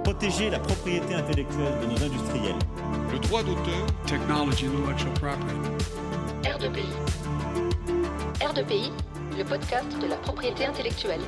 protéger la propriété intellectuelle de nos industriels. Le droit d'auteur. Technology and Intellectual Property. R2PI. R2PI, le podcast de la propriété intellectuelle.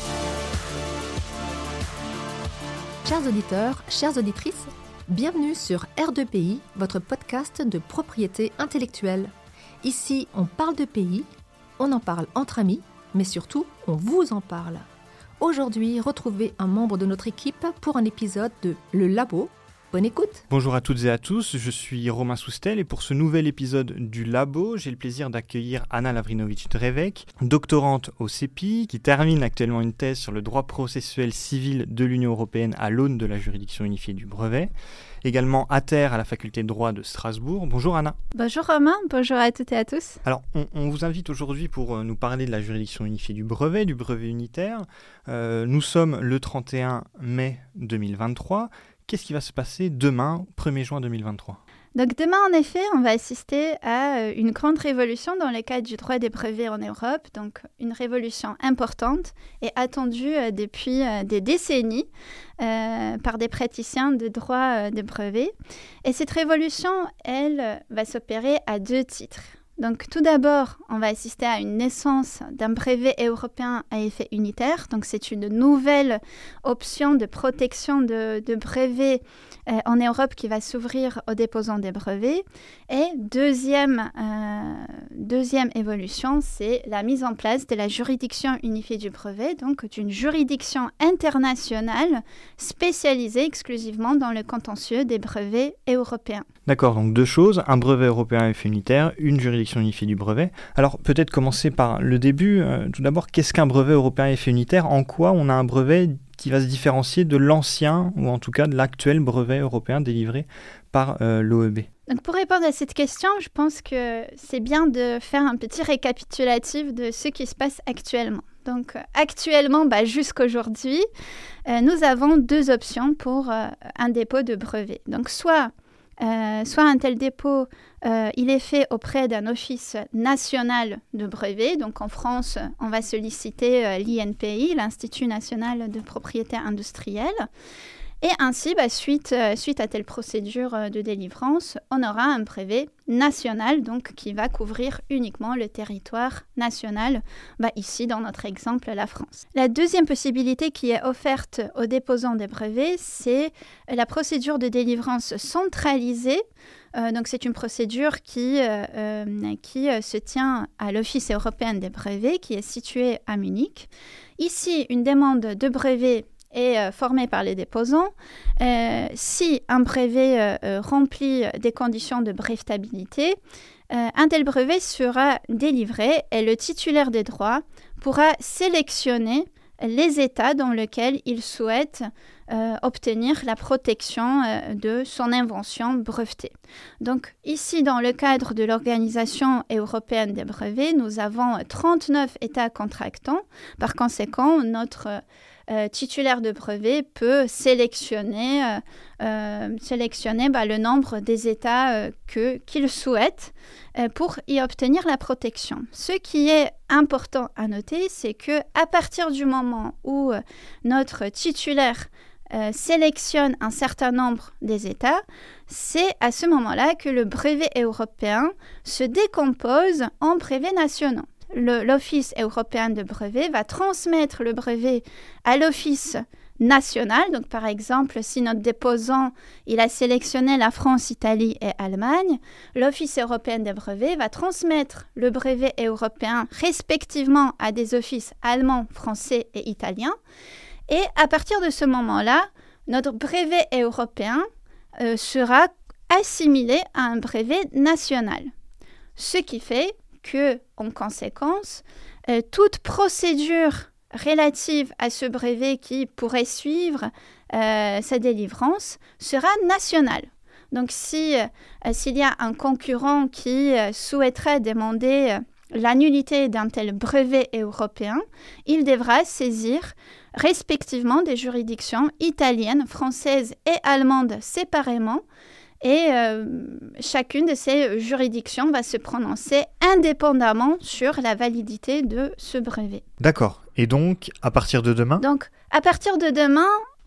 Chers auditeurs, chères auditrices, bienvenue sur R2PI, votre podcast de propriété intellectuelle. Ici, on parle de pays, on en parle entre amis, mais surtout, on vous en parle. Aujourd'hui, retrouvez un membre de notre équipe pour un épisode de Le Labo. Bonne écoute. Bonjour à toutes et à tous, je suis Romain Soustel et pour ce nouvel épisode du Labo, j'ai le plaisir d'accueillir Anna Lavrinovitch-Drevec, doctorante au CEPI, qui termine actuellement une thèse sur le droit processuel civil de l'Union européenne à l'aune de la juridiction unifiée du brevet. Également à terre à la faculté de droit de Strasbourg. Bonjour Anna. Bonjour Romain, bonjour à toutes et à tous. Alors, on vous invite aujourd'hui pour nous parler de la juridiction unifiée du brevet unitaire. Nous sommes le 31 mai 2023. Qu'est-ce qui va se passer demain, 1er juin 2023 ? Donc demain, en effet, on va assister à une grande révolution dans le cadre du droit des brevets en Europe. Donc une révolution importante et attendue depuis des décennies par des praticiens de droit des brevets. Et cette révolution, elle, va s'opérer à deux titres. Donc tout d'abord, on va assister à une naissance d'un brevet européen à effet unitaire. Donc c'est une nouvelle option de protection de brevets en Europe qui va s'ouvrir aux déposants des brevets. Et deuxième évolution, c'est la mise en place de la juridiction unifiée du brevet, donc d'une juridiction internationale spécialisée exclusivement dans le contentieux des brevets européens. D'accord, donc deux choses, un brevet européen à effet unitaire, une juridiction unifiée du brevet. Alors peut-être commencer par le début. Tout d'abord, qu'est-ce qu'un brevet européen à effet unitaire ? En quoi on a un brevet qui va se différencier de l'ancien, ou en tout cas de l'actuel brevet européen délivré par l'OEB ? Donc pour répondre à cette question, je pense que c'est bien de faire un petit récapitulatif de ce qui se passe actuellement. Donc actuellement, jusqu'aujourd'hui, nous avons deux options pour un dépôt de brevet. Donc soit un tel dépôt, il est fait auprès d'un office national de brevet. Donc en France, on va solliciter l'INPI, l'Institut national de propriété industrielle. Et ainsi, suite à telle procédure de délivrance, on aura un brevet national donc, qui va couvrir uniquement le territoire national, ici dans notre exemple la France. La deuxième possibilité qui est offerte aux déposants des brevets, c'est la procédure de délivrance centralisée. Donc c'est une procédure qui se tient à l'Office européen des brevets qui est situé à Munich. Ici, une demande de brevet est formé par les déposants. Si un brevet remplit des conditions de brevetabilité, un tel brevet sera délivré et le titulaire des droits pourra sélectionner les États dans lesquels il souhaite obtenir la protection de son invention brevetée. Donc ici, dans le cadre de l'Organisation européenne des brevets, nous avons 39 États contractants. Par conséquent, notre titulaire de brevet peut sélectionner le nombre des États qu'il souhaite pour y obtenir la protection. Ce qui est important à noter, c'est qu'à partir du moment où notre titulaire sélectionne un certain nombre des États, c'est à ce moment-là que le brevet européen se décompose en brevets nationaux. L'Office européen de brevet va transmettre le brevet à l'Office national. Donc, par exemple, si notre déposant il a sélectionné la France, Italie et Allemagne, l'Office européen des brevets va transmettre le brevet européen respectivement à des offices allemands, français et italiens. Et à partir de ce moment-là, notre brevet européen sera assimilé à un brevet national. Ce qui fait que, en conséquence, toute procédure relative à ce brevet qui pourrait suivre sa délivrance sera nationale. Donc, s'il y a un concurrent qui souhaiterait demander la nullité d'un tel brevet européen, il devra saisir respectivement des juridictions italiennes, françaises et allemandes séparément. Et chacune de ces juridictions va se prononcer indépendamment sur la validité de ce brevet. D'accord. Et donc, à partir de demain ? Donc, à partir de demain,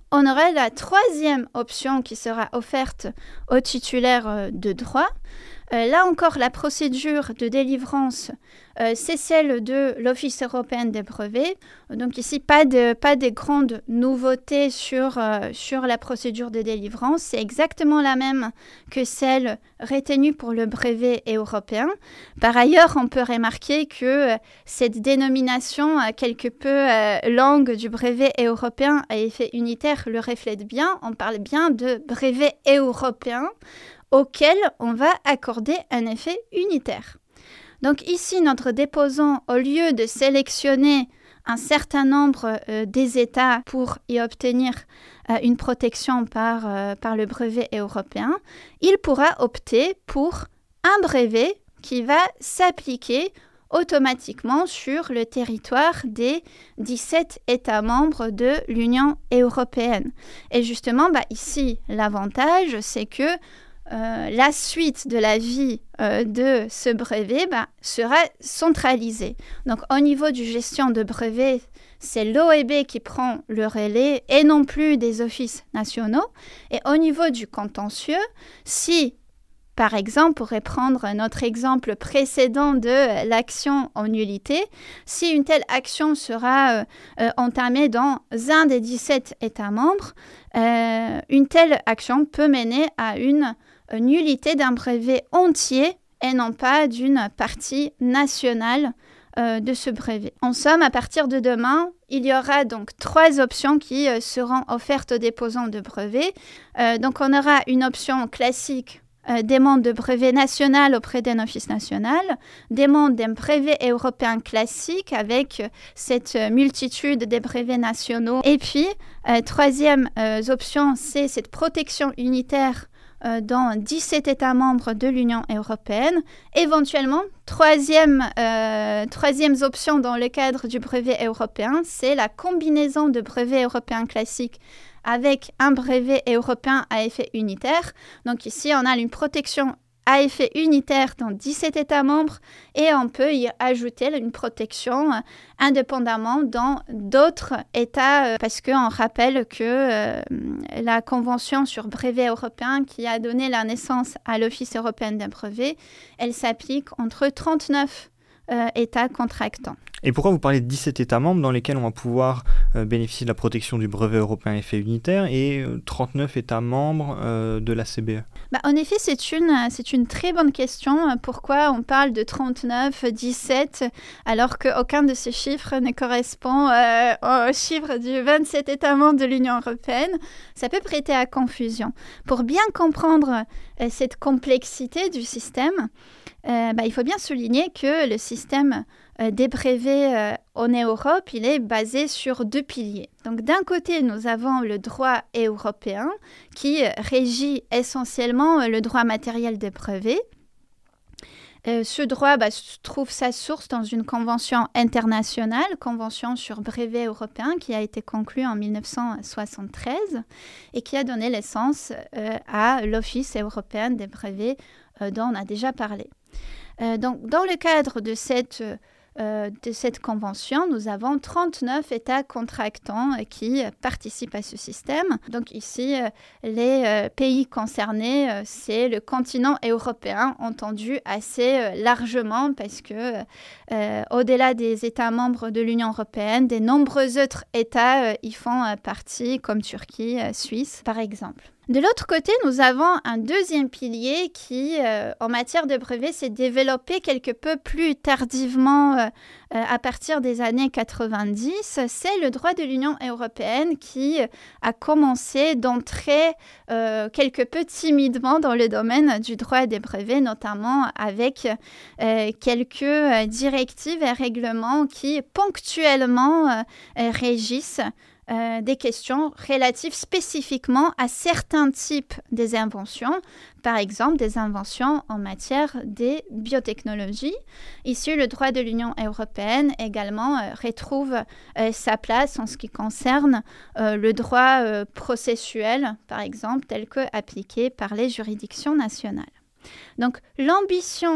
on aura la troisième option qui sera offerte aux titulaires de droit. Là encore, la procédure de délivrance, c'est celle de l'Office européen des brevets. Donc ici, pas de grandes nouveautés sur la procédure de délivrance. C'est exactement la même que celle retenue pour le brevet européen. Par ailleurs, on peut remarquer que cette dénomination quelque peu longue du brevet européen à effet unitaire le reflète bien. On parle bien de brevet européen auquel on va accorder un effet unitaire. Donc ici, notre déposant, au lieu de sélectionner un certain nombre des États pour y obtenir une protection par le brevet européen, il pourra opter pour un brevet qui va s'appliquer automatiquement sur le territoire des 17 États membres de l'Union européenne. Et justement, ici, l'avantage, c'est que la suite de la vie de ce brevet sera centralisée. Donc, au niveau du gestion de brevet, c'est l'OEB qui prend le relais et non plus des offices nationaux. Et au niveau du contentieux, si, par exemple, pour reprendre notre exemple précédent de l'action en nullité, si une telle action sera entamée dans un des 17 États membres, une telle action peut mener à une nullité d'un brevet entier et non pas d'une partie nationale de ce brevet. En somme, à partir de demain, il y aura donc 3 options qui seront offertes aux déposants de brevets. Donc on aura une option classique, demande de brevet national auprès d'un office national, demande d'un brevet européen classique avec cette multitude des brevets nationaux. Et puis, troisième option, c'est cette protection unitaire dans 17 États membres de l'Union européenne. Éventuellement, troisième option dans le cadre du brevet européen, c'est la combinaison de brevets européens classiques avec un brevet européen à effet unitaire. Donc ici, on a une protection à effet unitaire dans 17 États membres et on peut y ajouter une protection indépendamment dans d'autres États parce qu'on rappelle que la Convention sur brevet européen qui a donné la naissance à l'Office européen des brevets, elle s'applique entre 39 États contractants. Et pourquoi vous parlez de 17 États membres dans lesquels on va pouvoir bénéficier de la protection du brevet européen à effet unitaire et 39 États membres de la CBE? En effet, c'est une très bonne question. Pourquoi on parle de 39, 17, alors qu'aucun de ces chiffres ne correspond au chiffre du 27 États membres de l'Union européenne? Ça peut prêter à confusion. Pour bien comprendre cette complexité du système, il faut bien souligner que le système des brevets en Europe, il est basé sur 2 piliers. Donc d'un côté, nous avons le droit européen qui régit essentiellement le droit matériel des brevets. Ce droit trouve sa source dans une convention internationale, convention sur brevet européen, qui a été conclue en 1973 et qui a donné naissance à l'Office européen des brevets dont on a déjà parlé. Donc, dans le cadre de cette convention, nous avons 39 États contractants qui participent à ce système. Donc ici, les pays concernés, c'est le continent européen, entendu assez largement parce que au-delà des États membres de l'Union européenne, des nombreux autres États y font partie, comme Turquie, Suisse, par exemple. De l'autre côté, nous avons un deuxième pilier qui, en matière de brevets, s'est développé quelque peu plus tardivement à partir des années 90. C'est le droit de l'Union européenne qui a commencé d'entrer quelque peu timidement dans le domaine du droit des brevets, notamment avec quelques directives et règlements qui ponctuellement régissent des questions relatives spécifiquement à certains types des inventions, par exemple des inventions en matière des biotechnologies. Ici, le droit de l'Union européenne également retrouve sa place en ce qui concerne le droit processuel, par exemple, tel que appliqué par les juridictions nationales. Donc, l'ambition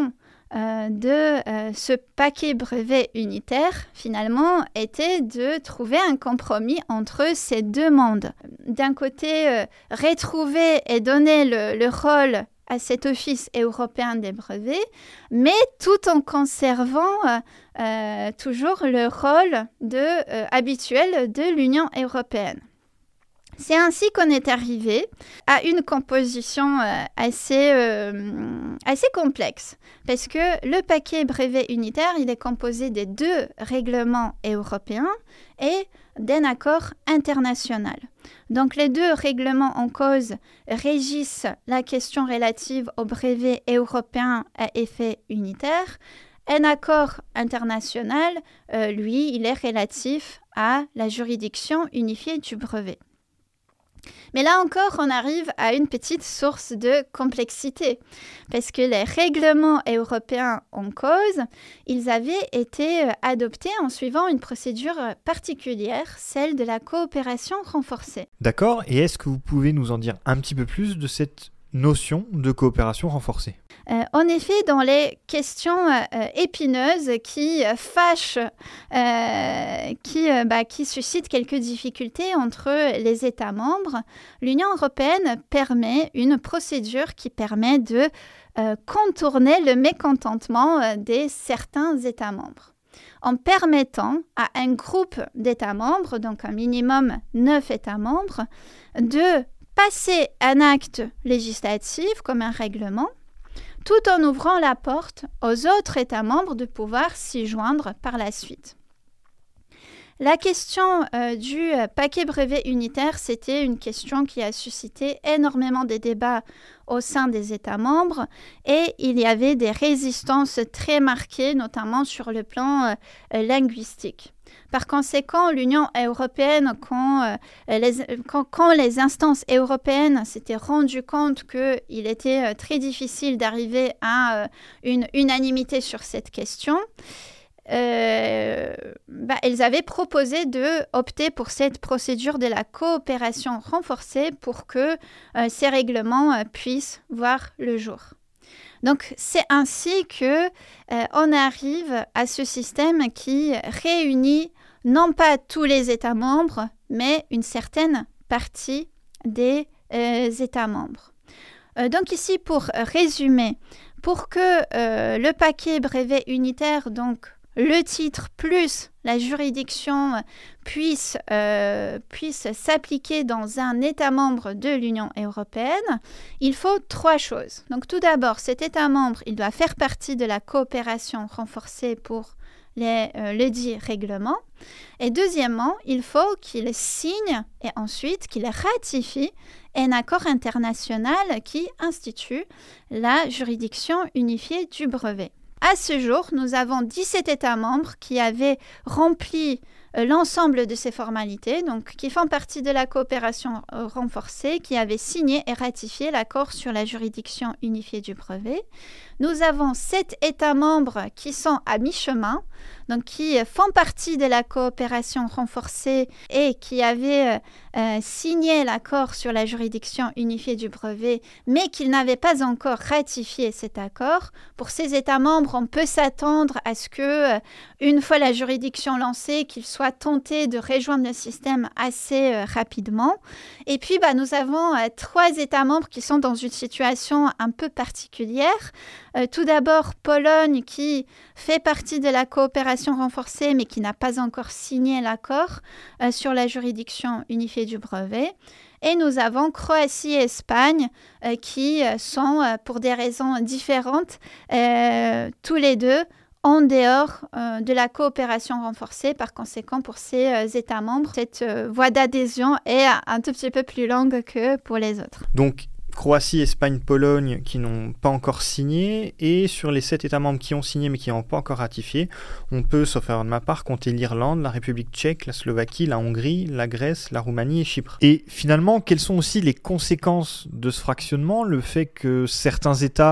ce paquet brevet unitaire, finalement, était de trouver un compromis entre ces deux mondes. D'un côté, retrouver et donner le rôle à cet office européen des brevets, mais tout en conservant toujours le rôle habituel de l'Union européenne. C'est ainsi qu'on est arrivé à une composition assez complexe, parce que le paquet brevet unitaire, il est composé des 2 règlements européens et d'un accord international. Donc les 2 règlements en cause régissent la question relative au brevet européen à effet unitaire. Un accord international, lui, il est relatif à la juridiction unifiée du brevet. Mais là encore, on arrive à une petite source de complexité, parce que les règlements européens en cause, ils avaient été adoptés en suivant une procédure particulière, celle de la coopération renforcée. D'accord, et est-ce que vous pouvez nous en dire un petit peu plus de cette notion de coopération renforcée ? En effet, dans les questions épineuses qui fâchent, qui suscitent quelques difficultés entre les États membres, l'Union européenne permet une procédure qui permet de contourner le mécontentement de certains États membres, en permettant à un groupe d'États membres, donc un minimum 9 États membres, de passer un acte législatif comme un règlement, tout en ouvrant la porte aux autres États membres de pouvoir s'y joindre par la suite. La question du paquet brevet unitaire, c'était une question qui a suscité énormément de débats au sein des États membres et il y avait des résistances très marquées, notamment sur le plan linguistique. Par conséquent, l'Union européenne, quand les instances européennes s'étaient rendues compte qu'il était très difficile d'arriver à une unanimité sur cette question, elles avaient proposé d'opter pour cette procédure de la coopération renforcée pour que ces règlements puissent voir le jour. Donc, c'est ainsi qu'on arrive à ce système qui réunit non pas tous les États membres, mais une certaine partie des États membres. Donc ici, pour résumer, pour que le paquet brevet unitaire, donc le titre plus la juridiction puisse s'appliquer dans un État membre de l'Union européenne, il faut 3 choses. Donc tout d'abord, cet État membre, il doit faire partie de la coopération renforcée pour le dit règlement. Et deuxièmement, il faut qu'il signe et ensuite qu'il ratifie un accord international qui institue la juridiction unifiée du brevet. À ce jour, nous avons 17 États membres qui avaient rempli l'ensemble de ces formalités, donc qui font partie de la coopération renforcée, qui avaient signé et ratifié l'accord sur la juridiction unifiée du brevet. Nous avons 7 États membres qui sont à mi-chemin, donc qui font partie de la coopération renforcée et qui avaient signé l'accord sur la juridiction unifiée du brevet, mais qui n'avaient pas encore ratifié cet accord. Pour ces États membres, on peut s'attendre à ce que, une fois la juridiction lancée, qu'ils soient tentés de rejoindre le système assez rapidement. Et puis, nous avons 3 États membres qui sont dans une situation un peu particulière. Tout d'abord, Pologne qui fait partie de la coopération renforcée mais qui n'a pas encore signé l'accord sur la juridiction unifiée du brevet. Et nous avons Croatie et Espagne qui sont, pour des raisons différentes, tous les deux en dehors de la coopération renforcée. Par conséquent, pour ces États membres, cette voie d'adhésion est un tout petit peu plus longue que pour les autres. Donc, Croatie, Espagne, Pologne qui n'ont pas encore signé, et sur les 7 États membres qui ont signé mais qui n'ont pas encore ratifié, on peut, sauf erreur de ma part, compter l'Irlande, la République tchèque, la Slovaquie, la Hongrie, la Grèce, la Roumanie et Chypre. Et finalement, quelles sont aussi les conséquences de ce fractionnement, le fait que certains États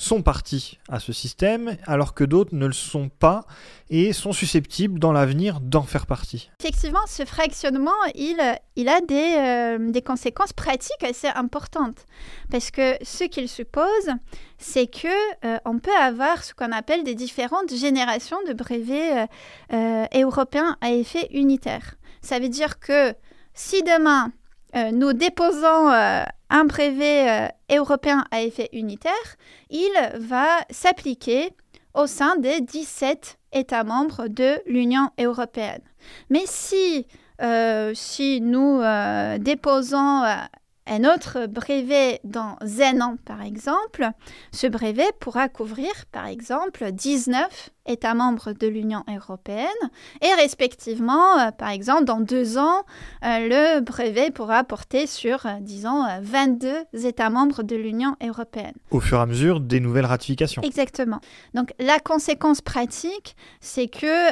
sont parties à ce système, alors que d'autres ne le sont pas et sont susceptibles dans l'avenir d'en faire partie. Effectivement, ce fractionnement, il a des conséquences pratiques assez importantes. Parce que ce qu'il suppose, c'est qu'on peut avoir ce qu'on appelle des différentes générations de brevets européens à effet unitaire. Ça veut dire que si demain, nous déposons un brevet européen à effet unitaire, il va s'appliquer au sein des 17 États membres de l'Union européenne. Mais si nous déposons un autre brevet dans un an, par exemple, ce brevet pourra couvrir, par exemple, 19 États membres de l'Union européenne et respectivement, par exemple, dans 2 ans, le brevet pourra porter sur, disons, 22 États membres de l'Union européenne. Au fur et à mesure des nouvelles ratifications. Exactement. Donc, la conséquence pratique, c'est que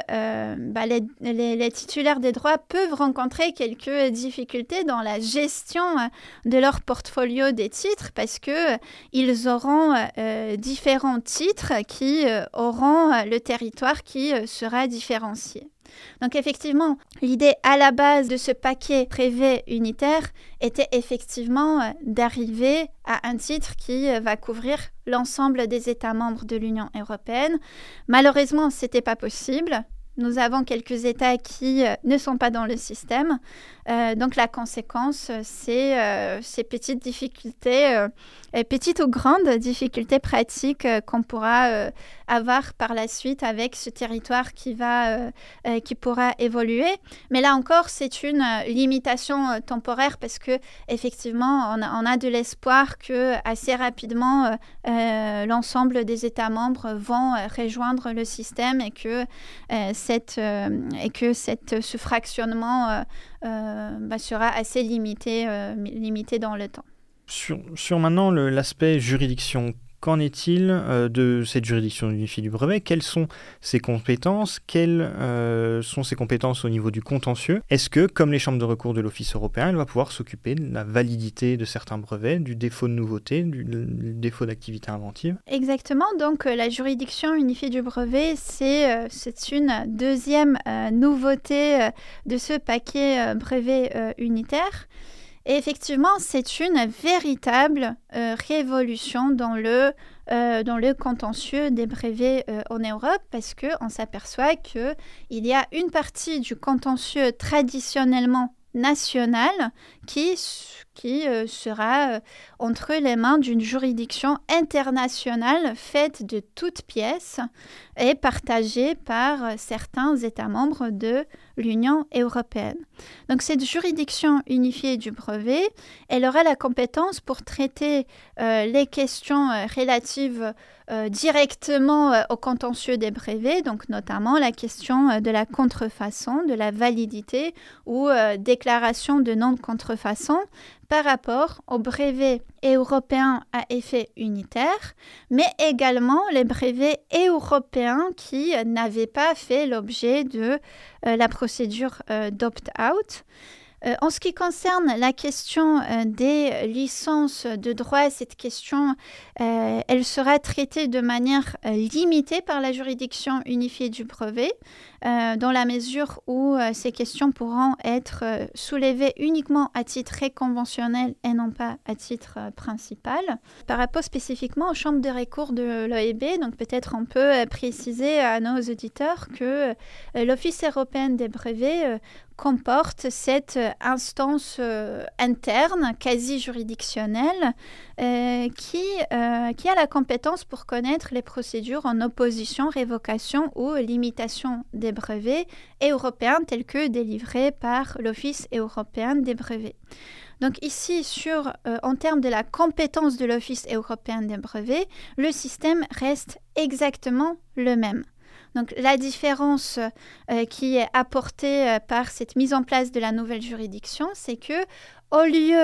les titulaires des droits peuvent rencontrer quelques difficultés dans la gestion de leur portfolio des titres parce qu'ils auront différents titres qui auront le territoire qui sera différencié. Donc effectivement, l'idée à la base de ce paquet brevet unitaire était effectivement d'arriver à un titre qui va couvrir l'ensemble des États membres de l'Union européenne. Malheureusement, ce n'était pas possible. Nous avons quelques États qui ne sont pas dans le système. Donc la conséquence, c'est ces petites difficultés, petites ou grandes difficultés pratiques qu'on pourra avoir par la suite avec ce territoire qui pourra évoluer. Mais là encore, c'est une limitation temporaire parce que effectivement, on a de l'espoir que assez rapidement, l'ensemble des États membres vont rejoindre le système et que ce fractionnement sera assez limité dans le temps. Sur maintenant l'aspect juridiction, qu'en est-il de cette juridiction unifiée du brevet ? Quelles sont ses compétences ? Quelles sont ses compétences au niveau du contentieux ? Est-ce que, comme les chambres de recours de l'Office européen, elle va pouvoir s'occuper de la validité de certains brevets, du défaut de nouveauté, du défaut d'activité inventive ? Exactement. Donc, la juridiction unifiée du brevet, c'est une deuxième nouveauté de ce paquet brevet unitaire. Et effectivement, c'est une véritable révolution dans le contentieux des brevets en Europe parce qu'on s'aperçoit qu'il y a une partie du contentieux traditionnellement national qui sera entre les mains d'une juridiction internationale faite de toutes pièces et partagée par certains États membres de l'Union européenne. Donc cette juridiction unifiée du brevet, elle aura la compétence pour traiter les questions relatives directement au contentieux des brevets, donc notamment la question de la contrefaçon, de la validité ou déclaration de non-contrefaçon par rapport aux brevets européens à effet unitaire, mais également les brevets européens qui n'avaient pas fait l'objet de la procédure d'opt-out. En ce qui concerne la question des licences de droit, cette question, elle sera traitée de manière limitée par la juridiction unifiée du brevet, dans la mesure où ces questions pourront être soulevées uniquement à titre conventionnel et non pas à titre principal. Par rapport spécifiquement aux chambres de recours de l'OEB, donc peut-être on peut préciser à nos auditeurs que l'Office européen des brevets comporte cette instance interne, quasi juridictionnelle, qui a la compétence pour connaître les procédures en opposition, révocation ou limitation des brevets européens tels que délivrés par l'Office européen des brevets. Donc ici, en termes de la compétence de l'Office européen des brevets, le système reste exactement le même. Donc la différence qui est apportée par cette mise en place de la nouvelle juridiction, c'est que au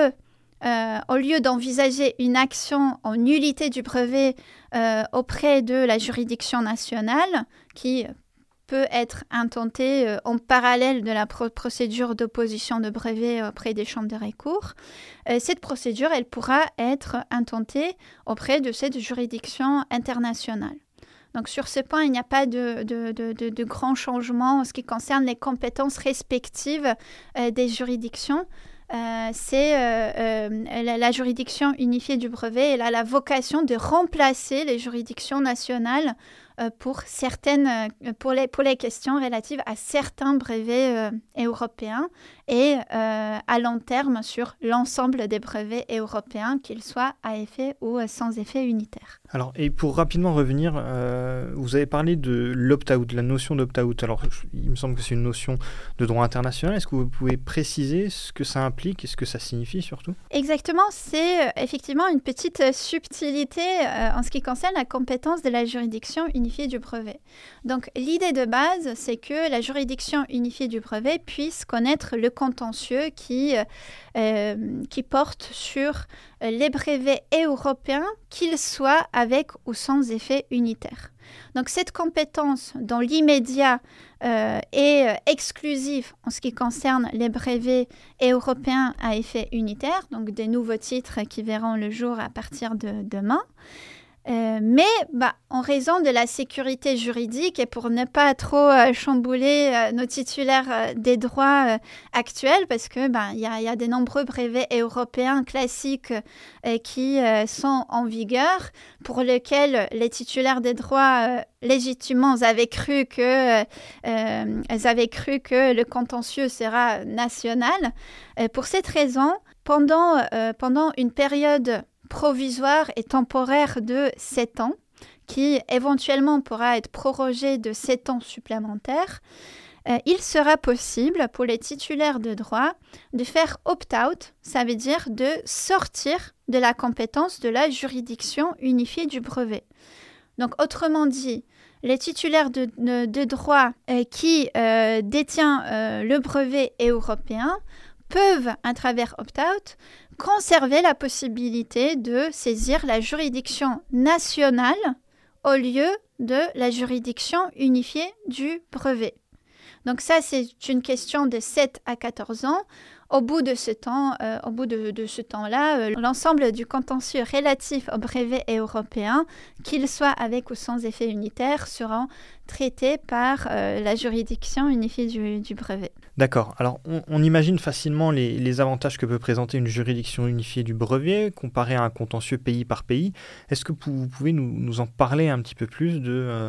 lieu d'envisager une action en nullité du brevet auprès de la juridiction nationale, qui peut être intentée en parallèle de la procédure d'opposition de brevet auprès des chambres de recours. Cette procédure, elle pourra être intentée auprès de cette juridiction internationale. Donc sur ce point, il n'y a pas de grands changements en ce qui concerne les compétences respectives des juridictions. La juridiction unifiée du brevet, elle a la vocation de remplacer les juridictions nationales pour les questions relatives à certains brevets européens et à long terme sur l'ensemble des brevets européens, qu'ils soient à effet ou sans effet unitaire. Alors, et pour rapidement revenir, vous avez parlé de l'opt-out, la notion d'opt-out. Alors, il me semble que c'est une notion de droit international. Est-ce que vous pouvez préciser ce que ça implique et ce que ça signifie surtout ? Exactement, c'est effectivement une petite subtilité en ce qui concerne la compétence de la juridiction unifiée du brevet. Donc, l'idée de base, c'est que la juridiction unifiée du brevet puisse connaître le contentieux qui porte sur les brevets européens, qu'ils soient avec ou sans effet unitaire. Donc cette compétence dans l'immédiat est exclusive en ce qui concerne les brevets européens à effet unitaire, donc des nouveaux titres qui verront le jour à partir de demain. Mais en raison de la sécurité juridique et pour ne pas trop chambouler nos titulaires des droits actuels, parce que y a de nombreux brevets européens classiques qui sont en vigueur, pour lesquels les titulaires des droits légitimement avaient cru que le contentieux sera national. Pour cette raison, pendant une période provisoire et temporaire de 7 ans, qui éventuellement pourra être prorogé de 7 ans supplémentaires, il sera possible pour les titulaires de droit de faire opt-out, ça veut dire de sortir de la compétence de la juridiction unifiée du brevet. Donc autrement dit, les titulaires de droit qui détiennent le brevet européen peuvent, à travers opt-out, conserver la possibilité de saisir la juridiction nationale au lieu de la juridiction unifiée du brevet. Donc ça, c'est une question de 7 à 14 ans. Au bout de ce temps-là, l'ensemble du contentieux relatif au brevet européen, qu'il soit avec ou sans effet unitaire, seront traités par la juridiction unifiée du brevet. D'accord. Alors, on imagine facilement les avantages que peut présenter une juridiction unifiée du brevet comparée à un contentieux pays par pays. Est-ce que vous pouvez nous en parler un petit peu plus de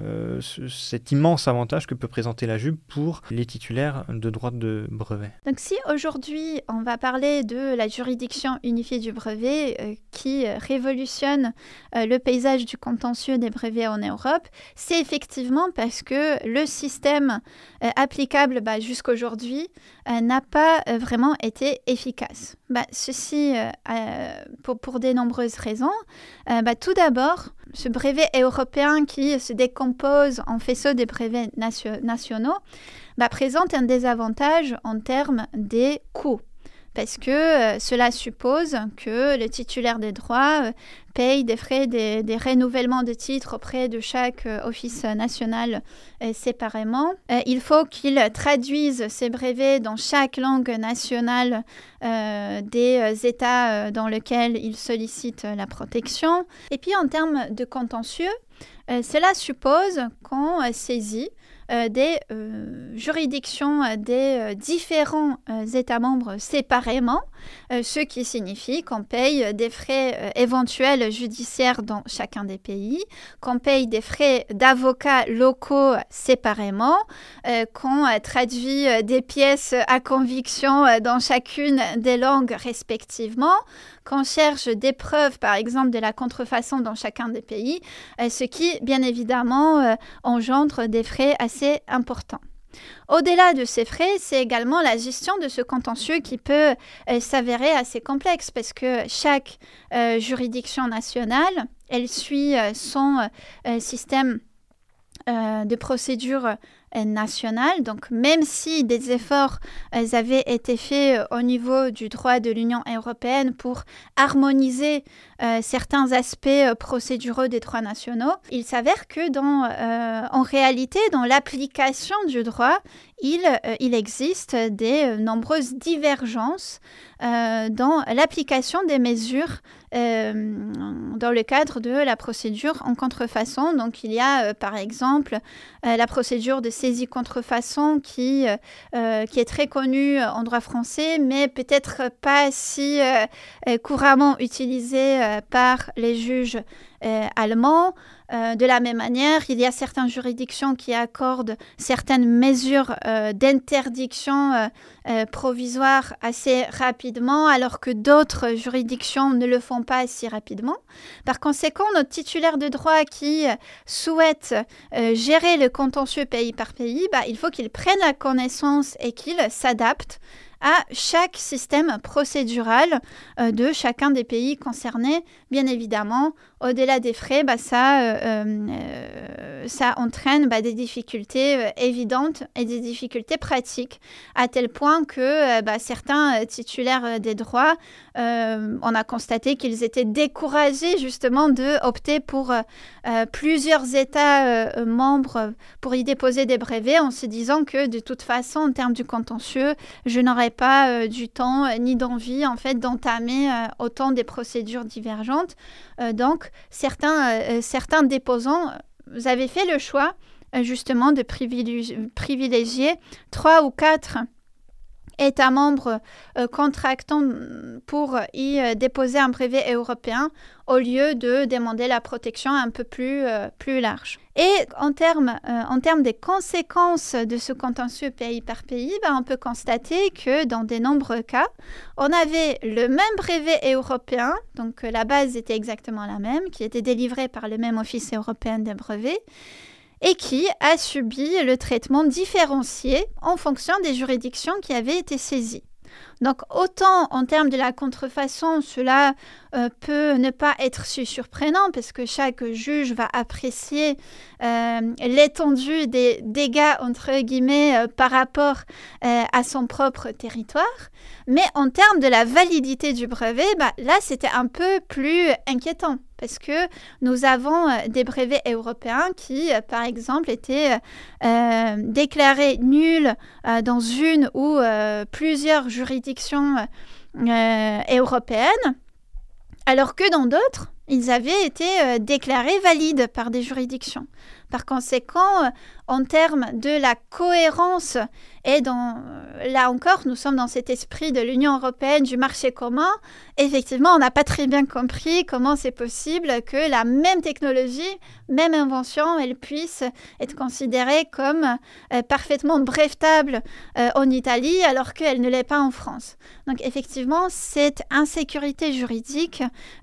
cet immense avantage que peut présenter la JUB pour les titulaires de droit de brevet ? Donc, si aujourd'hui, on va parler de la juridiction unifiée du brevet qui révolutionne le paysage du contentieux des brevets en Europe, c'est effectivement parce que le système applicable jusqu'aujourd'hui n'a pas vraiment été efficace. Ceci pour de nombreuses raisons. Tout d'abord, ce brevet européen qui se décompose en faisceau des brevets nationaux présente un désavantage en termes des coûts. Parce que cela suppose que le titulaire des droits paye des frais des renouvellements de titres auprès de chaque office national séparément. Il faut qu'il traduise ces brevets dans chaque langue nationale des États dans lesquels il sollicite la protection. Et puis en termes de contentieux, cela suppose qu'on saisit des juridictions des différents États membres séparément, ce qui signifie qu'on paye des frais éventuels judiciaires dans chacun des pays, qu'on paye des frais d'avocats locaux séparément, qu'on traduit des pièces à conviction dans chacune des langues respectivement, qu'on cherche des preuves, par exemple, de la contrefaçon dans chacun des pays, ce qui, bien évidemment, engendre des frais assez importants. Au-delà de ces frais, c'est également la gestion de ce contentieux qui peut s'avérer assez complexe parce que chaque juridiction nationale, elle suit son système de procédure national. Donc, même si des efforts avaient été faits au niveau du droit de l'Union européenne pour harmoniser certains aspects procéduraux des droits nationaux, il s'avère que en réalité, dans l'application du droit, il existe des nombreuses divergences dans l'application des mesures dans le cadre de la procédure en contrefaçon. Donc, il y a par exemple la procédure de saisie-contrefaçon qui est très connue en droit français, mais peut-être pas si couramment utilisée par les juges allemands. De la même manière, il y a certaines juridictions qui accordent certaines mesures d'interdiction provisoire assez rapidement, alors que d'autres juridictions ne le font pas si rapidement. Par conséquent, notre titulaire de droit qui souhaite gérer le contentieux pays par pays, il faut qu'il prenne la connaissance et qu'il s'adapte à chaque système procédural de chacun des pays concernés. Bien évidemment, au-delà des frais, ça entraîne des difficultés évidentes et des difficultés pratiques, à tel point que certains titulaires des droits, on a constaté qu'ils étaient découragés justement d'opter pour plusieurs États membres pour y déposer des brevets, en se disant que de toute façon, en termes du contentieux, je n'aurais pas du temps ni d'envie en fait d'entamer autant des procédures divergentes. Donc, certains déposants avaient fait le choix justement de privilégier 3 ou 4 États membres contractants pour y déposer un brevet européen au lieu de demander la protection un peu plus large. Et en termes des conséquences de ce contentieux pays par pays, on peut constater que dans de nombreux cas, on avait le même brevet européen, donc la base était exactement la même, qui était délivrée par le même Office européen des brevets, et qui a subi le traitement différencié en fonction des juridictions qui avaient été saisies. Donc, autant en termes de la contrefaçon, cela peut ne pas être si surprenant parce que chaque juge va apprécier l'étendue des dégâts, entre guillemets, par rapport à son propre territoire. Mais en termes de la validité du brevet, là, c'était un peu plus inquiétant parce que nous avons des brevets européens qui, par exemple, étaient déclarés nuls dans une ou plusieurs juridictions européennes, alors que dans d'autres, ils avaient été déclarés valides par des juridictions. Par conséquent, en termes de la cohérence, et là encore, nous sommes dans cet esprit de l'Union européenne, du marché commun, effectivement, on n'a pas très bien compris comment c'est possible que la même technologie, même invention, elle puisse être considérée comme parfaitement brevetable en Italie, alors qu'elle ne l'est pas en France. Donc effectivement, cette insécurité juridique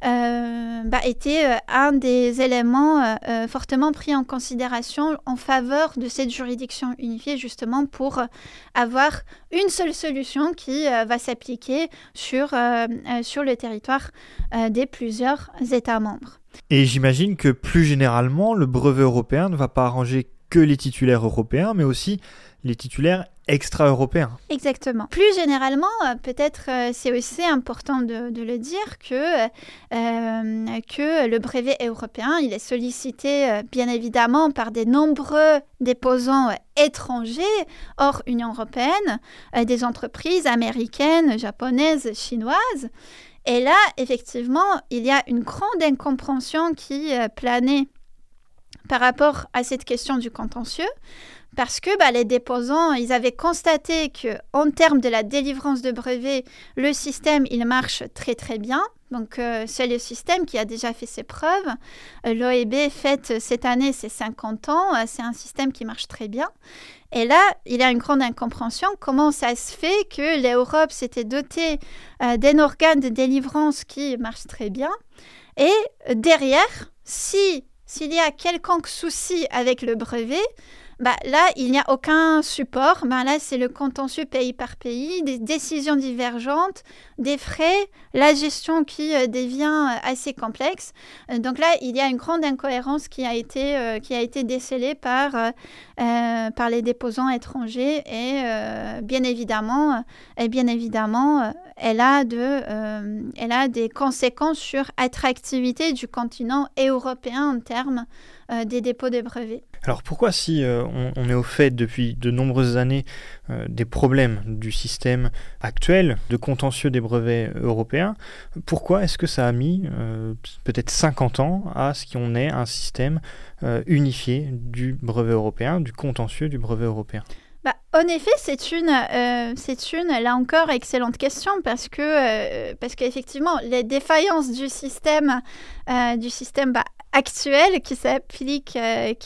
était un des éléments fortement pris en considération en faveur de cette juridiction unifiée, justement pour avoir une seule solution qui va s'appliquer sur le territoire des plusieurs États membres. Et j'imagine que plus généralement, le brevet européen ne va pas arranger que les titulaires européens, mais aussi les titulaires extra-européens. Exactement. Plus généralement, peut-être c'est aussi important de le dire que le brevet européen, il est sollicité bien évidemment par des nombreux déposants étrangers hors Union européenne, des entreprises américaines, japonaises, chinoises. Et là, effectivement, il y a une grande incompréhension qui planait par rapport à cette question du contentieux, parce que les déposants, ils avaient constaté qu'en termes de la délivrance de brevets, le système, il marche très très bien. Donc, c'est le système qui a déjà fait ses preuves. L'OEB fête cette année ses 50 ans. C'est un système qui marche très bien. Et là, il y a une grande incompréhension. Comment ça se fait que l'Europe s'était dotée d'un organe de délivrance qui marche très bien? Et derrière, s'il y a quelconque souci avec le brevet, là, il n'y a aucun support. Là, c'est le contentieux pays par pays, des décisions divergentes, des frais, la gestion qui devient assez complexe. Donc là, il y a une grande incohérence qui a été décelée par les déposants étrangers et bien évidemment, elle a des conséquences sur l'attractivité du continent européen en termes des dépôts de brevets. Alors pourquoi, si on est au fait depuis de nombreuses années des problèmes du système actuel de contentieux des brevets européens, pourquoi est-ce que ça a mis peut-être 50 ans à ce qu'on ait un système unifié du brevet européen, du contentieux du brevet européen ? En effet, c'est une, là encore, excellente question parce qu'effectivement, les défaillances du système actuel qui s'applique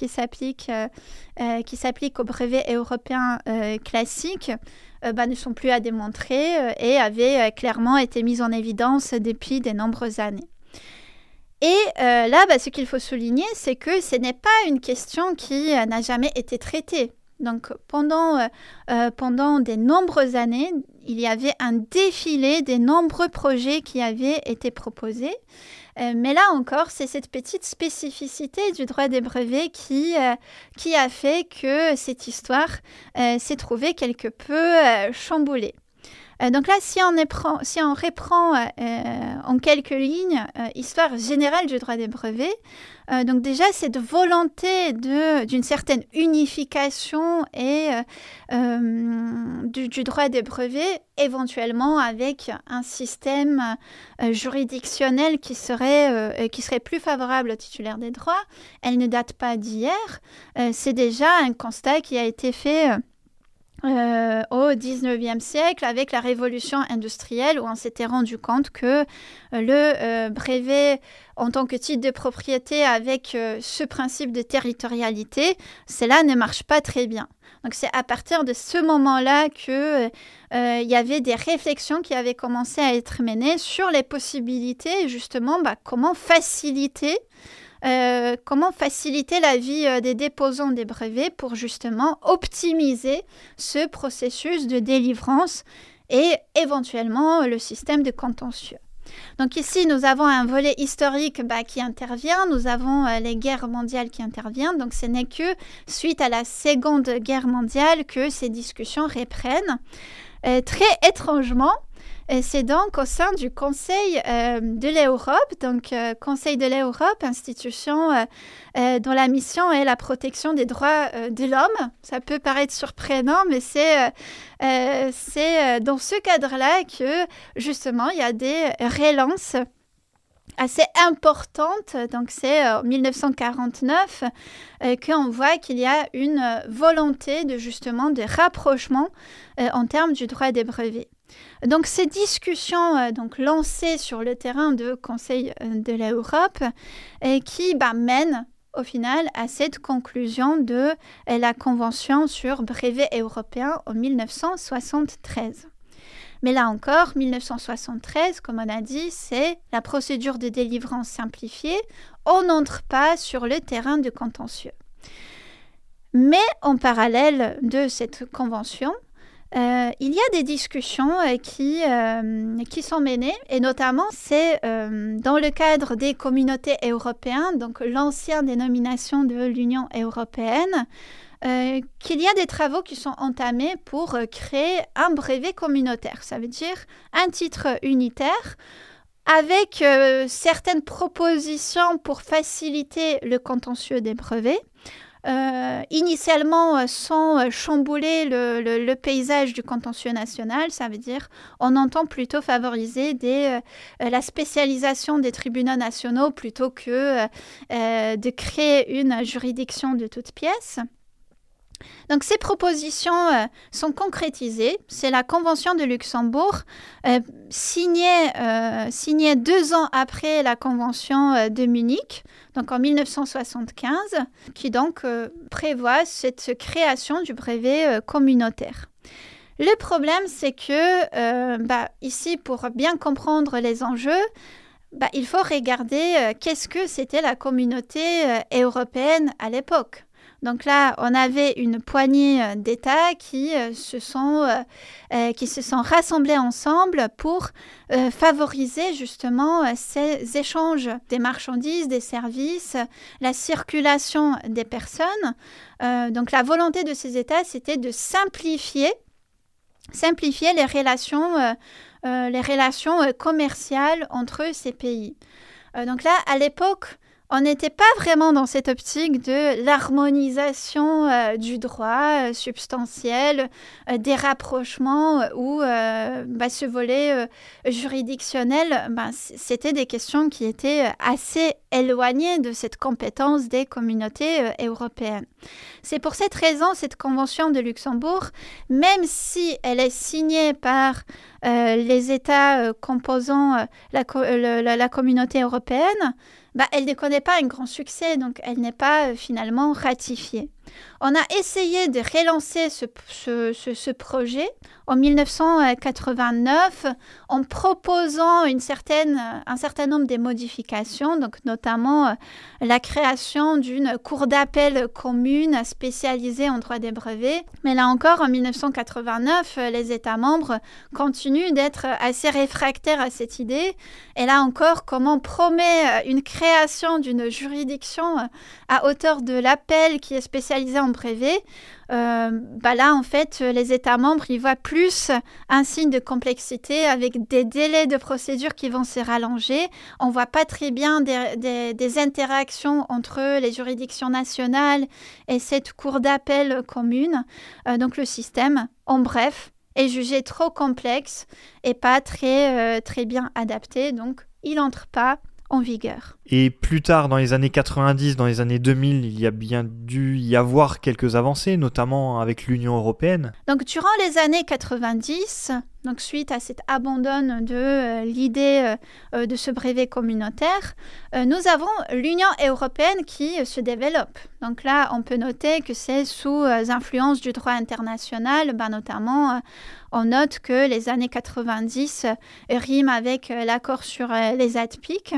au brevet européen classique ne sont plus à démontrer et avaient clairement été mises en évidence depuis de nombreuses années. Et là, ce qu'il faut souligner, c'est que ce n'est pas une question qui n'a jamais été traitée. Donc, pendant de nombreuses années, il y avait un défilé des nombreux projets qui avaient été proposés. Mais là encore, c'est cette petite spécificité du droit des brevets qui a fait que cette histoire s'est trouvée quelque peu chamboulée. Donc là, si on reprend en quelques lignes histoire générale du droit des brevets, donc déjà cette volonté d'une certaine unification et du droit des brevets, éventuellement avec un système juridictionnel qui serait plus favorable aux titulaires des droits, elle ne date pas d'hier. C'est déjà un constat qui a été fait au XIXe siècle avec la révolution industrielle où on s'était rendu compte que le brevet en tant que titre de propriété avec ce principe de territorialité, cela ne marche pas très bien. Donc c'est à partir de ce moment-là qu'il y avait des réflexions qui avaient commencé à être menées sur les possibilités justement comment faciliter la vie des déposants des brevets pour justement optimiser ce processus de délivrance et éventuellement le système de contentieux. Donc ici, nous avons un volet historique qui intervient, nous avons les guerres mondiales qui interviennent, donc ce n'est que suite à la Seconde Guerre mondiale que ces discussions reprennent. Très étrangement, c'est donc au sein du Conseil de l'Europe, donc Conseil de l'Europe, institution dont la mission est la protection des droits de l'homme. Ça peut paraître surprenant, mais c'est dans ce cadre-là que justement il y a des relances assez importante, donc c'est en 1949 qu'on voit qu'il y a une volonté de rapprochement en termes du droit des brevets. Donc ces discussions lancées sur le terrain du Conseil de l'Europe qui mènent au final à cette conclusion de la Convention sur brevet européen en 1973. Mais là encore, 1973, comme on a dit, c'est la procédure de délivrance simplifiée. On n'entre pas sur le terrain du contentieux. Mais en parallèle de cette convention, il y a des discussions qui sont menées, et notamment c'est dans le cadre des communautés européennes, donc l'ancienne dénomination de l'Union européenne, qu'il y a des travaux qui sont entamés pour créer un brevet communautaire. Ça veut dire un titre unitaire avec certaines propositions pour faciliter le contentieux des brevets. Initialement, sans chambouler le paysage du contentieux national, ça veut dire on entend plutôt favoriser la spécialisation des tribunaux nationaux plutôt que de créer une juridiction de toutes pièces. Donc ces propositions sont concrétisées. C'est la Convention de Luxembourg, signée 2 ans après la Convention de Munich, donc en 1975, qui donc prévoit cette création du brevet communautaire. Le problème, c'est que ici, pour bien comprendre les enjeux, il faut regarder qu'est-ce que c'était la communauté européenne à l'époque. Donc là, on avait une poignée d'États qui se sont rassemblés ensemble pour favoriser justement ces échanges des marchandises, des services, la circulation des personnes. Donc la volonté de ces États, c'était de simplifier les relations commerciales entre ces pays. Donc là, à l'époque, on n'était pas vraiment dans cette optique de l'harmonisation du droit substantiel, des rapprochements ou ce volet juridictionnel. C'était des questions qui étaient assez éloignées de cette compétence des communautés européennes. C'est pour cette raison, cette convention de Luxembourg, même si elle est signée par les États composant la communauté européenne, elle ne connaît pas un grand succès, donc elle n'est pas finalement ratifiée. On a essayé de relancer ce projet en 1989 en proposant un certain nombre de modifications, donc notamment la création d'une cour d'appel commune spécialisée en droit des brevets. Mais là encore, en 1989, les États membres continuent d'être assez réfractaires à cette idée. Et là encore, comme on promet une création d'une juridiction à hauteur de l'appel qui est spécialisée en brevet, là en fait les États membres y voient plus un signe de complexité avec des délais de procédure qui vont se rallonger. On ne voit pas très bien des interactions entre les juridictions nationales et cette cour d'appel commune. Donc le système, en bref, est jugé trop complexe et pas très bien adapté. Donc il n'entre pas en vigueur. Et plus tard, dans les années 90, dans les années 2000, il y a bien dû y avoir quelques avancées, notamment avec l'Union européenne. Donc, durant les années 90, donc suite à cet abandon de l'idée de ce brevet communautaire, nous avons l'Union européenne qui se développe. Donc là, on peut noter que c'est sous influence du droit international, notamment on note que les années 90 riment avec l'accord sur les ATPIC,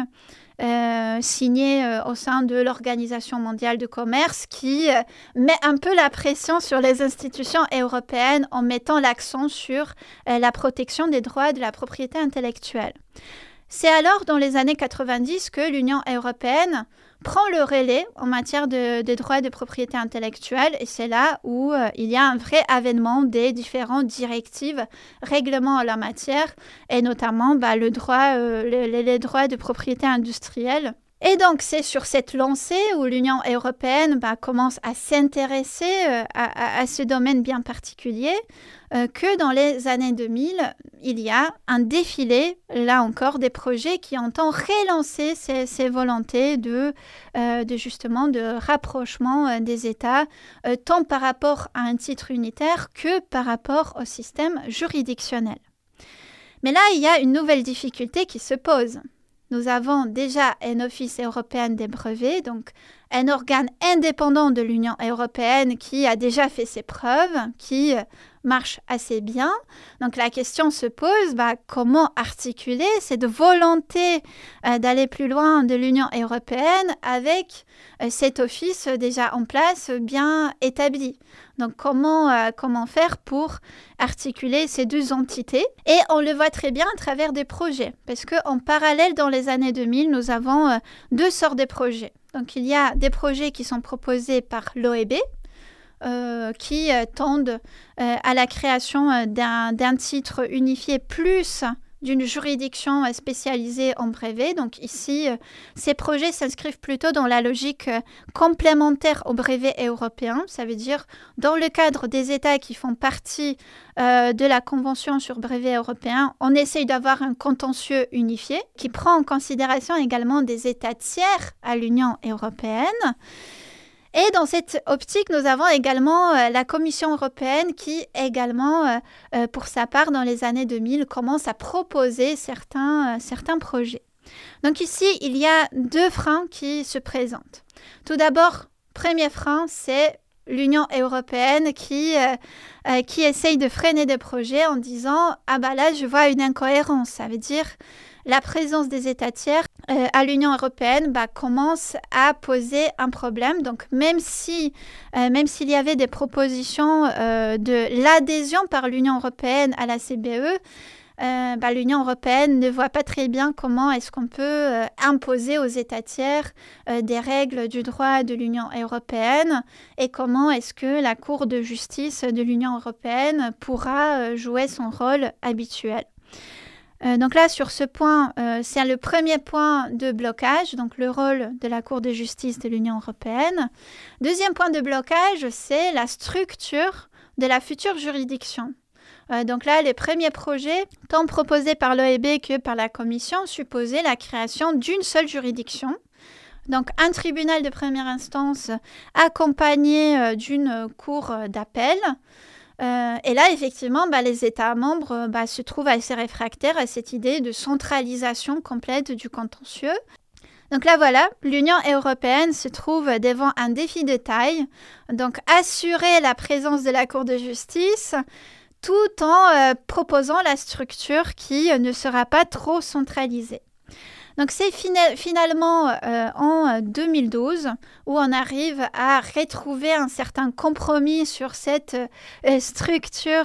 signé au sein de l'Organisation mondiale du commerce, qui met un peu la pression sur les institutions européennes en mettant l'accent sur la protection des droits de la propriété intellectuelle. C'est alors, dans les années 90, que l'Union européenne prend le relais en matière de droits de propriété intellectuelle, et c'est là où il y a un vrai avènement des différentes directives, règlements en la matière, et notamment les droits de propriété industrielle. Et donc, c'est sur cette lancée où l'Union européenne commence à s'intéresser à ce domaine bien particulier que dans les années 2000, il y a un défilé, là encore, des projets qui entendent relancer ces volontés de rapprochement des États, tant par rapport à un titre unitaire que par rapport au système juridictionnel. Mais là, il y a une nouvelle difficulté qui se pose. Nous avons déjà un office européen des brevets, donc un organe indépendant de l'Union européenne qui a déjà fait ses preuves, qui marche assez bien. Donc la question se pose, comment articuler cette volonté d'aller plus loin de l'Union européenne avec cet office déjà en place, bien établi. Donc comment faire pour articuler ces deux entités? Et on le voit très bien à travers des projets, parce qu'en parallèle, dans les années 2000, nous avons deux sortes de projets. Donc il y a des projets qui sont proposés par l'OEB, qui tendent à la création d'un titre unifié plus d'une juridiction spécialisée en brevet. Donc ici, ces projets s'inscrivent plutôt dans la logique complémentaire au brevet européen. Ça veut dire, dans le cadre des États qui font partie de la Convention sur brevet européen, on essaye d'avoir un contentieux unifié qui prend en considération également des États tiers à l'Union européenne. Et dans cette optique, nous avons également la Commission européenne qui également, pour sa part, dans les années 2000, commence à proposer certains projets. Donc ici, il y a deux freins qui se présentent. Tout d'abord, premier frein, c'est l'Union européenne qui essaye de freiner des projets en disant « Ah là, je vois une incohérence ». Ça veut dire la présence des États tiers à l'Union européenne commence à poser un problème. Donc, même s'il y avait des propositions de l'adhésion par l'Union européenne à la CBE, l'Union européenne ne voit pas très bien comment est-ce qu'on peut imposer aux États tiers des règles du droit de l'Union européenne et comment est-ce que la Cour de justice de l'Union européenne pourra jouer son rôle habituel. Donc là, sur ce point, c'est le premier point de blocage, donc le rôle de la Cour de justice de l'Union européenne. Deuxième point de blocage, c'est la structure de la future juridiction. Donc là, les premiers projets, tant proposés par l'OEB que par la Commission, supposaient la création d'une seule juridiction. Donc un tribunal de première instance accompagné d'une cour d'appel. Et là, effectivement, les États membres se trouvent assez réfractaires à cette idée de centralisation complète du contentieux. Donc là, voilà, l'Union européenne se trouve devant un défi de taille. Donc, assurer la présence de la Cour de justice tout en proposant la structure qui ne sera pas trop centralisée. Donc c'est finalement en 2012 où on arrive à retrouver un certain compromis sur cette structure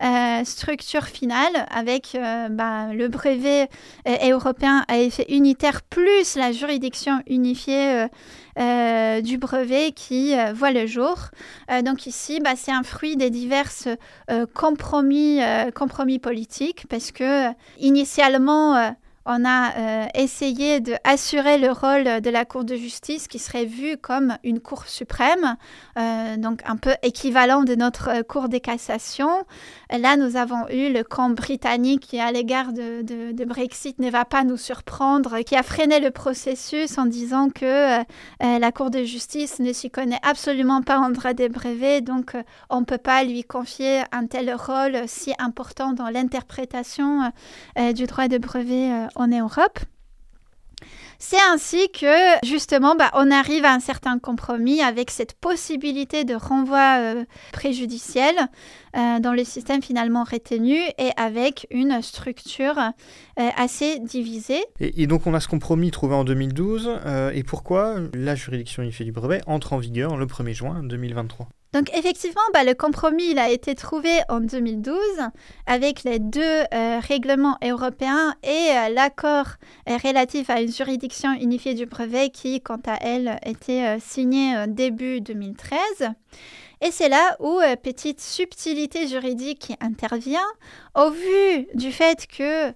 finale avec le brevet européen à effet unitaire plus la juridiction unifiée du brevet qui voit le jour. Donc ici, c'est un fruit des divers compromis politiques parce que initialement, on a essayé d'assurer le rôle de la Cour de justice qui serait vue comme une Cour suprême, donc un peu équivalent de notre Cour de cassation. Là, nous avons eu le camp britannique qui, à l'égard de Brexit, ne va pas nous surprendre, qui a freiné le processus en disant que la Cour de justice ne s'y connaît absolument pas en droit des brevets, donc on ne peut pas lui confier un tel rôle si important dans l'interprétation du droit de brevet en Europe. C'est ainsi que, justement, on arrive à un certain compromis avec cette possibilité de renvoi préjudiciel dans le système finalement retenu et avec une structure assez divisée. Et donc, on a ce compromis trouvé en 2012. Et pourquoi la juridiction unifiée du brevet entre en vigueur le 1er juin 2023 ? Donc effectivement, le compromis il a été trouvé en 2012 avec les deux règlements européens et l'accord relatif à une juridiction unifiée du brevet qui, quant à elle, était signé début 2013. Et c'est là où petite subtilité juridique intervient au vu du fait que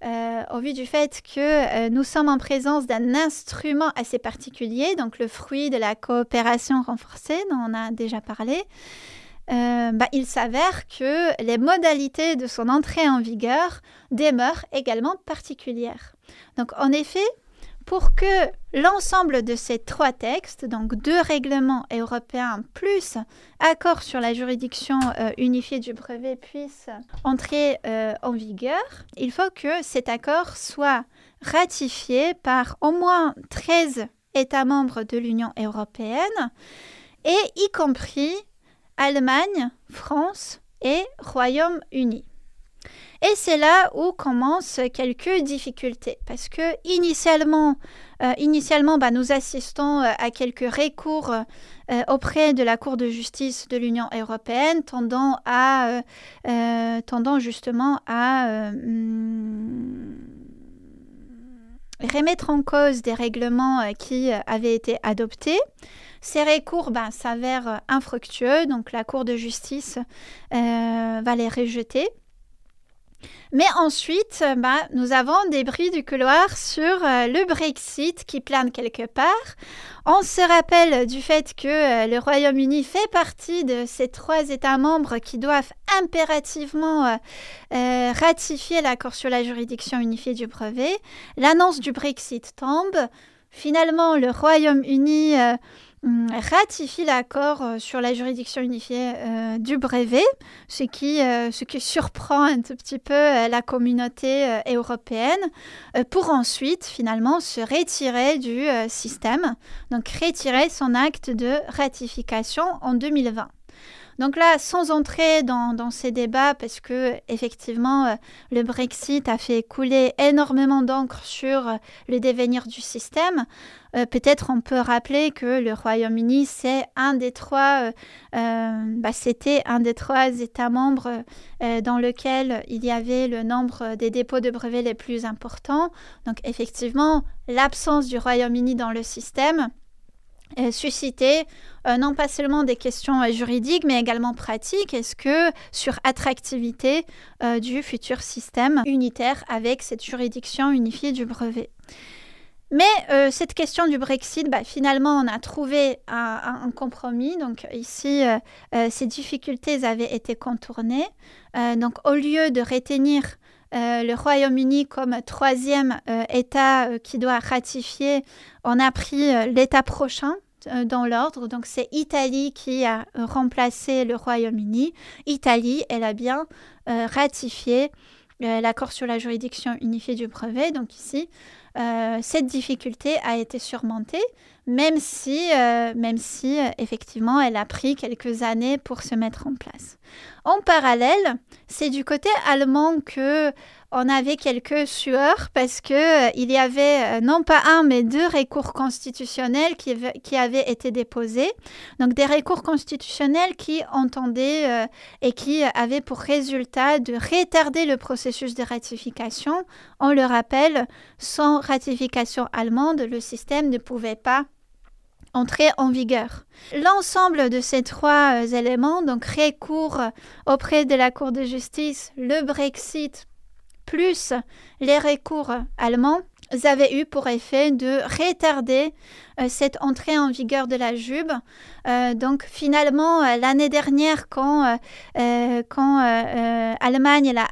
nous sommes en présence d'un instrument assez particulier, donc le fruit de la coopération renforcée dont on a déjà parlé, il s'avère que les modalités de son entrée en vigueur demeurent également particulières. Donc en effet, pour que l'ensemble de ces trois textes, donc 2 règlements européens plus accord sur la juridiction unifiée du brevet, puissent entrer en vigueur, il faut que cet accord soit ratifié par au moins 13 États membres de l'Union européenne, et y compris Allemagne, France et Royaume-Uni. Et c'est là où commencent quelques difficultés, parce que initialement nous assistons à quelques recours auprès de la Cour de justice de l'Union européenne, tendant justement à remettre en cause des règlements qui avaient été adoptés. Ces recours s'avèrent infructueux, donc la Cour de justice va les rejeter. Mais ensuite, nous avons des bruits du couloir sur le Brexit qui plane quelque part. On se rappelle du fait que le Royaume-Uni fait partie de ces 3 États membres qui doivent impérativement ratifier l'accord sur la juridiction unifiée du brevet. L'annonce du Brexit tombe. Finalement, le Royaume-Uni ratifie l'accord sur la juridiction unifiée du brevet, ce qui surprend un tout petit peu la communauté européenne, pour ensuite finalement se retirer du système, donc retirer son acte de ratification en 2020. Donc là, sans entrer dans ces débats, parce que effectivement, le Brexit a fait couler énormément d'encre sur le devenir du système, peut-être on peut rappeler que le Royaume-Uni, c'était un des trois États membres dans lequel il y avait le nombre des dépôts de brevets les plus importants. Donc effectivement, l'absence du Royaume-Uni dans le système suscitait non pas seulement des questions juridiques, mais également pratiques, sur attractivité du futur système unitaire avec cette juridiction unifiée du brevet. Mais cette question du Brexit, finalement, on a trouvé un compromis. Donc ici, ces difficultés avaient été contournées. Donc au lieu de retenir le Royaume-Uni comme troisième État qui doit ratifier, on a pris l'État prochain dans l'ordre. Donc c'est Italie qui a remplacé le Royaume-Uni. Italie, elle a bien ratifié l'accord sur la juridiction unifiée du brevet. Donc ici, cette difficulté a été surmontée, même si effectivement, elle a pris quelques années pour se mettre en place. En parallèle, c'est du côté allemand qu'on avait quelques sueurs parce qu'il y avait non pas un, mais 2 recours constitutionnels qui avaient été déposés. Donc des recours constitutionnels qui entendaient et qui avaient pour résultat de retarder le processus de ratification. On le rappelle, sans ratification allemande, le système ne pouvait pas entrer en vigueur. L'ensemble de ces 3 éléments, donc recours auprès de la Cour de justice, le Brexit, plus les recours allemands, avaient eu pour effet de retarder cette entrée en vigueur de la JUB. Donc finalement, l'année dernière, quand Allemagne elle a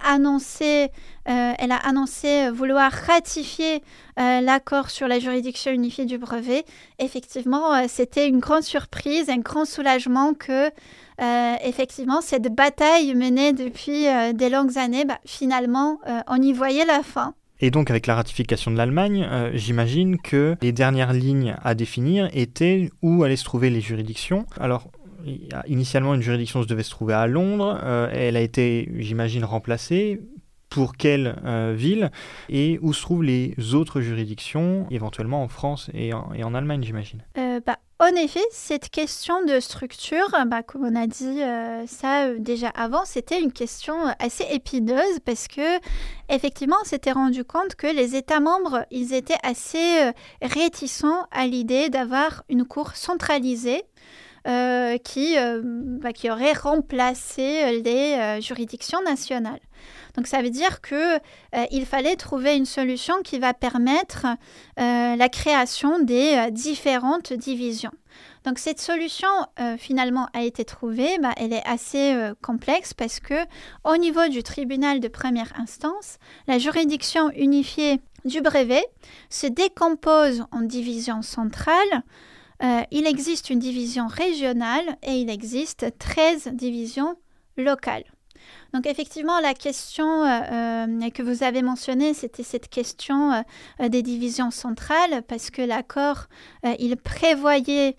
annoncé vouloir ratifier l'accord sur la juridiction unifiée du brevet, effectivement, c'était une grande surprise, un grand soulagement que effectivement, cette bataille menée depuis des longues années, finalement, on y voyait la fin. Et donc, avec la ratification de l'Allemagne, j'imagine que les dernières lignes à définir étaient où allaient se trouver les juridictions. Alors, initialement, une juridiction devait se trouver à Londres. Elle a été, j'imagine, remplacée. Pour quelle ville et où se trouvent les autres juridictions, éventuellement en France et en Allemagne, j'imagine. En effet, cette question de structure, comme on a dit déjà avant, c'était une question assez épineuse parce que effectivement, on s'était rendu compte que les États membres, ils étaient assez réticents à l'idée d'avoir une cour centralisée qui aurait remplacé les juridictions nationales. Donc ça veut dire qu'il fallait trouver une solution qui va permettre la création des différentes divisions. Donc cette solution finalement a été trouvée, elle est assez complexe parce que au niveau du tribunal de première instance, la juridiction unifiée du brevet se décompose en divisions centrales. Il existe une division régionale et il existe 13 divisions locales. Donc effectivement, la question que vous avez mentionnée, c'était cette question des divisions centrales parce que l'accord, il prévoyait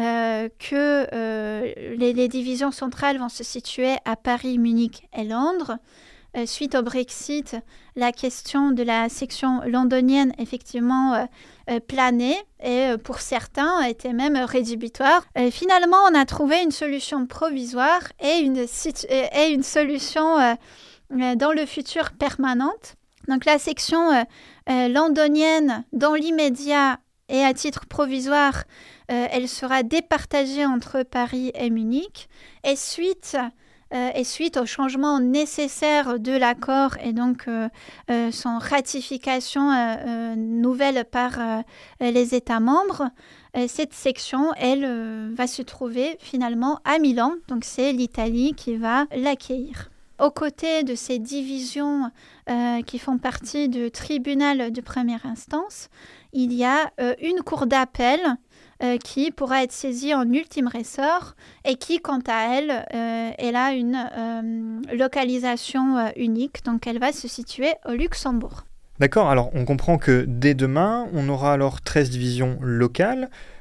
que les divisions centrales vont se situer à Paris, Munich et Londres. Suite au Brexit, la question de la section londonienne, effectivement, planait et pour certains était même rédhibitoire. Finalement, on a trouvé une solution provisoire et une solution dans le futur permanente. Donc la section londonienne, dans l'immédiat et à titre provisoire, elle sera départagée entre Paris et Munich. Et suite au changement nécessaire de l'accord et donc son ratification nouvelle par les États membres, cette section, elle, va se trouver finalement à Milan. Donc c'est l'Italie qui va l'accueillir. Aux côtés de ces divisions qui font partie du tribunal de première instance, il y a une cour d'appel qui pourra être saisie en ultime ressort et qui, quant à elle, elle a une localisation unique. Donc, elle va se situer au Luxembourg. D'accord, alors on comprend que dès demain, on aura alors 13 divisions locales.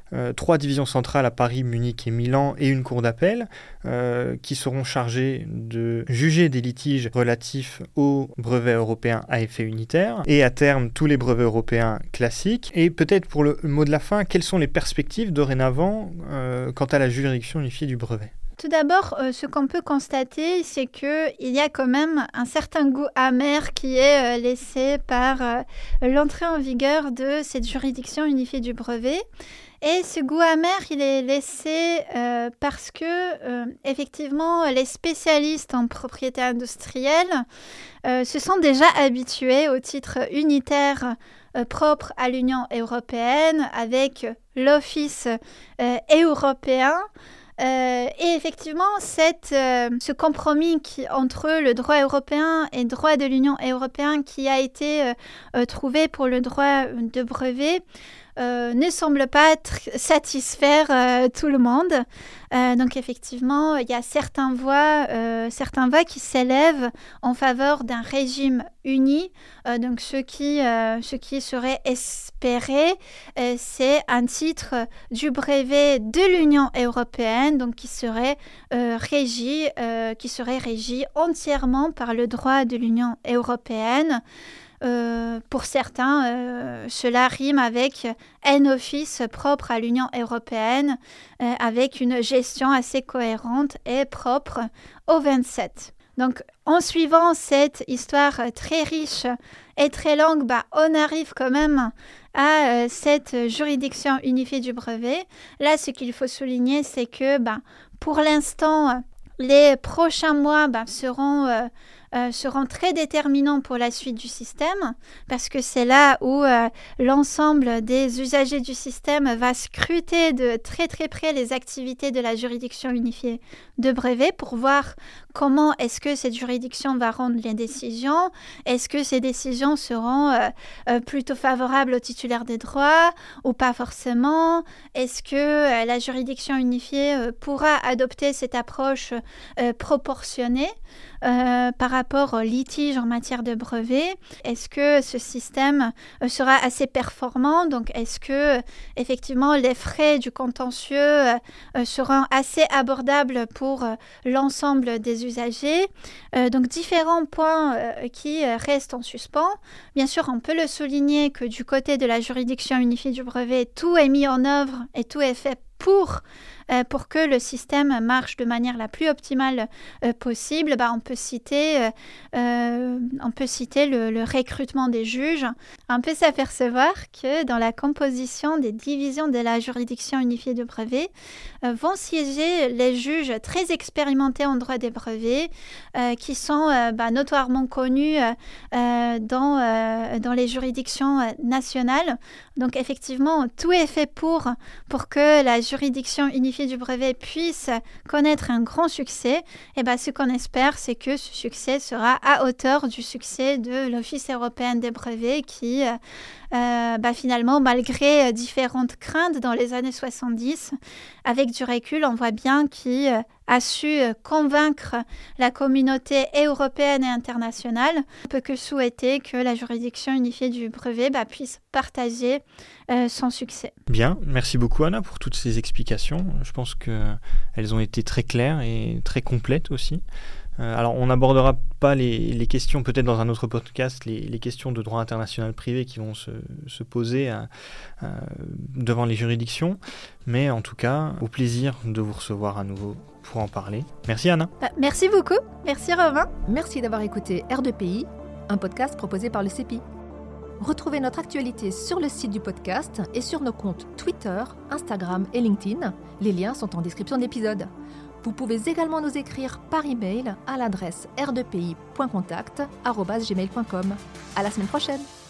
3 divisions centrales à Paris, Munich et Milan et une cour d'appel qui seront chargées de juger des litiges relatifs aux brevets européens à effet unitaire et à terme tous les brevets européens classiques. Et peut-être pour le mot de la fin, quelles sont les perspectives dorénavant quant à la juridiction unifiée du brevet ? Tout d'abord, ce qu'on peut constater, c'est qu'il y a quand même un certain goût amer qui est laissé par l'entrée en vigueur de cette juridiction unifiée du brevet. Et ce goût amer, il est laissé parce que, effectivement, les spécialistes en propriété industrielle se sont déjà habitués au titre unitaire propre à l'Union européenne avec l'Office européen. Et effectivement, ce compromis entre le droit européen et le droit de l'Union européenne qui a été trouvé pour le droit de brevet ne semble pas satisfaire tout le monde. Donc effectivement, il y a certaines voix qui s'élèvent en faveur d'un régime uni. Donc ce qui serait espéré, c'est un titre du brevet de l'Union européenne, donc qui serait régi entièrement par le droit de l'Union européenne. Pour certains, cela rime avec un office propre à l'Union européenne, avec une gestion assez cohérente et propre aux 27. Donc, en suivant cette histoire très riche et très longue, on arrive quand même à cette juridiction unifiée du brevet. Là, ce qu'il faut souligner, c'est que pour l'instant, les prochains mois seront très déterminants pour la suite du système, parce que c'est là où l'ensemble des usagers du système va scruter de très très près les activités de la juridiction unifiée de brevet pour voir comment est-ce que cette juridiction va rendre les décisions, est-ce que ces décisions seront plutôt favorables aux titulaires des droits ou pas forcément, est-ce que la juridiction unifiée pourra adopter cette approche proportionnée par rapport aux litiges en matière de brevet. Est-ce que ce système sera assez performant? Donc, est-ce que effectivement les frais du contentieux seront assez abordables pour l'ensemble des usagers? Donc, différents points qui restent en suspens. Bien sûr, on peut le souligner que du côté de la juridiction unifiée du brevet, tout est mis en œuvre et tout est fait pour que le système marche de manière la plus optimale possible. On peut citer le recrutement des juges. On peut s'apercevoir que dans la composition des divisions de la juridiction unifiée de brevet vont siéger les juges très expérimentés en droit des brevets qui sont notoirement connus dans les juridictions nationales. Donc effectivement, tout est fait pour que la juridiction unifiée du brevet puisse connaître un grand succès. Et ce qu'on espère, c'est que ce succès sera à hauteur du succès de l'Office européen des brevets qui, finalement, malgré différentes craintes dans les années 70, avec du recul, on voit bien qu'il a su convaincre la communauté européenne et internationale. On ne peut que souhaiter que la juridiction unifiée du brevet puisse partager son succès. Bien, merci beaucoup Anna pour toutes ces explications. Je pense qu'elles ont été très claires et très complètes aussi. Alors, on n'abordera pas les questions, peut-être dans un autre podcast, les questions de droit international privé qui vont se poser devant les juridictions. Mais en tout cas, au plaisir de vous recevoir à nouveau pour en parler. Merci Anna. Merci beaucoup. Merci Romain. Merci d'avoir écouté R2PI, un podcast proposé par le CEPI. Retrouvez notre actualité sur le site du podcast et sur nos comptes Twitter, Instagram et LinkedIn. Les liens sont en description de l'épisode. Vous pouvez également nous écrire par email à l'adresse r2pi.contact@gmail.com. À la semaine prochaine.